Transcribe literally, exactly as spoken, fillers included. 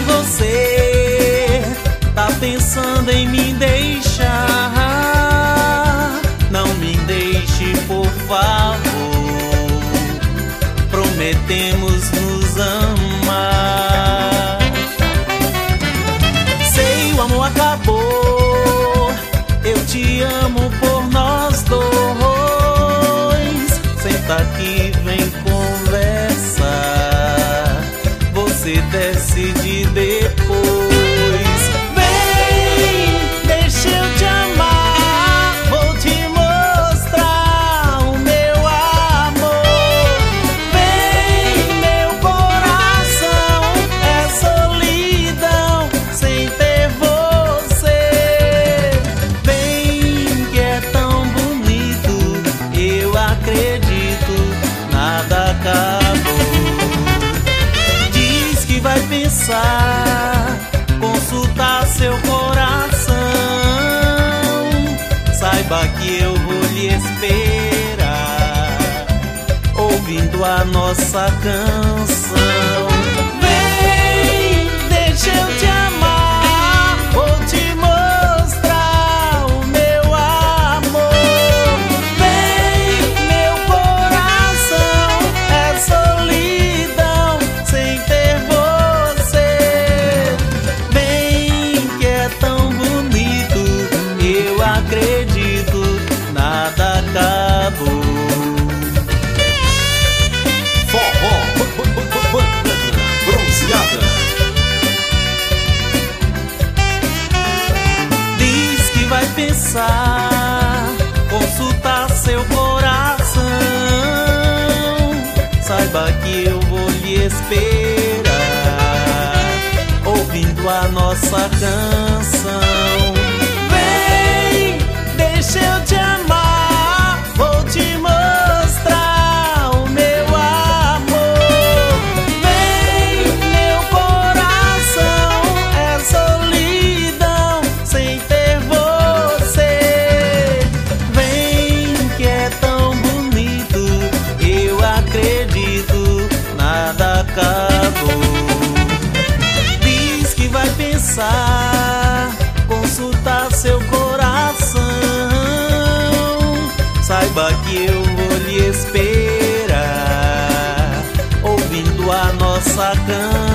você tá pensando em me deixar, não me deixe, por favor. Prometemos nos amar. Sei, o amor acabou, eu te amo por nós dois. Senta aqui, vem conversar, você decide depois. Vem, deixa eu te amar, vou te mostrar o meu amor. Vem, meu coração é solidão sem ter você. Vem, que é tão bonito, eu acredito, nada acabou. Diz que vai pensar, consultar seu coração. Saiba que eu vou lhe esperar, ouvindo a nossa canção. Vem, deixa eu te amar, vou te mostrar o meu amor. Vem, meu coração é solidão sem ter você. Vem, que é tão bonito, eu acredito, nada acabou. Forró, bronzeada. Diz que vai pensar, consultar seu coração. Saiba que eu vou lhe esperar, ouvindo a nossa canção. Vem, deixa eu te amar, vou te mostrar o meu amor. Vem, meu coração é solidão sem ter você. Vem, que é tão bonito, eu acredito, nada acabou. Diz que vai pensar, consultar seu coração. Saiba que eu vou lhe esperar, ouvindo a nossa canção.